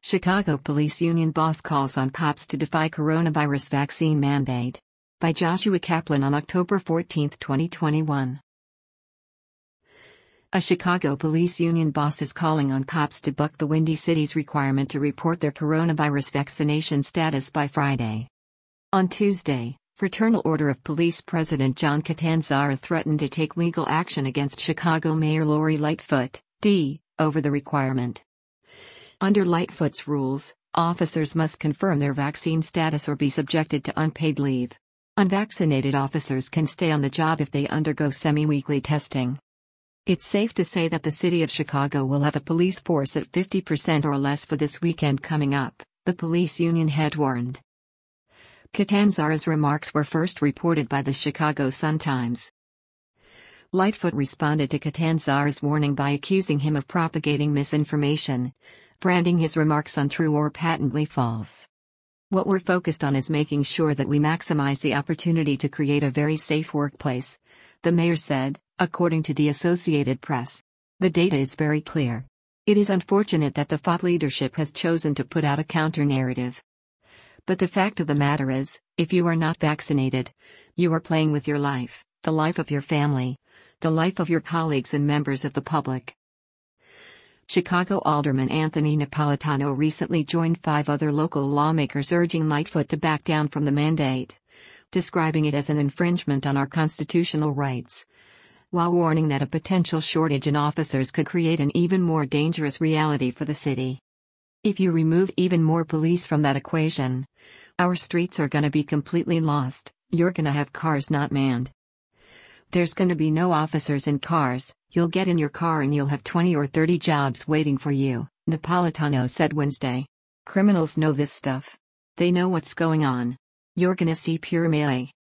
Chicago Police Union boss calls on cops to defy coronavirus vaccine mandate. By Joshua Kaplan on October 14, 2021. A Chicago Police Union boss is calling on cops to buck the Windy City's requirement to report their coronavirus vaccination status by Friday. On Tuesday, Fraternal Order of Police President John Catanzara threatened to take legal action against Chicago Mayor Lori Lightfoot, D., over the requirement. Under Lightfoot's rules, officers must confirm their vaccine status or be subjected to unpaid leave. Unvaccinated officers can stay on the job if they undergo semi-weekly testing. It's safe to say that the city of Chicago will have a police force at 50% or less for this weekend coming up, the police union head warned. Catanzara's remarks were first reported by the Chicago Sun-Times. Lightfoot responded to Catanzara's warning by accusing him of propagating misinformation, branding his remarks untrue or patently false. "What we're focused on is making sure that we maximize the opportunity to create a very safe workplace," the mayor said, according to the Associated Press. "The data is very clear. It is unfortunate that the FOP leadership has chosen to put out a counter-narrative. But the fact of the matter is, if you are not vaccinated, you are playing with your life, the life of your family, the life of your colleagues and members of the public." Chicago Alderman Anthony Napolitano recently joined 5 other local lawmakers urging Lightfoot to back down from the mandate, describing it as an infringement on our constitutional rights, while warning that a potential shortage in officers could create an even more dangerous reality for the city. "If you remove even more police from that equation, our streets are gonna be completely lost. You're gonna have cars not manned. There's gonna be no officers in cars. You'll get in your car and you'll have 20 or 30 jobs waiting for you," Napolitano said Wednesday. "Criminals know this stuff. They know what's going on. You're gonna see pure melee,